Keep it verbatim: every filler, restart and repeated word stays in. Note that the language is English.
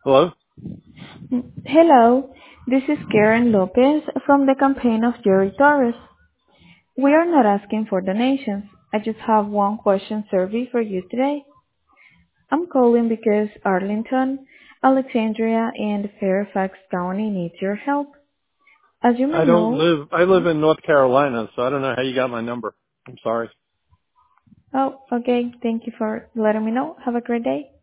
Hello? Hello, this is Karen Lopez from the campaign of Jerry Torres. We are not asking for donations. I just have one question survey for you today. I'm calling because Arlington, Alexandria, and Fairfax County needs your help. As you may I don't know, live, I live in North Carolina, so I don't know how you got my number. I'm sorry. oh, okay, thank you for letting me know. Have a great day.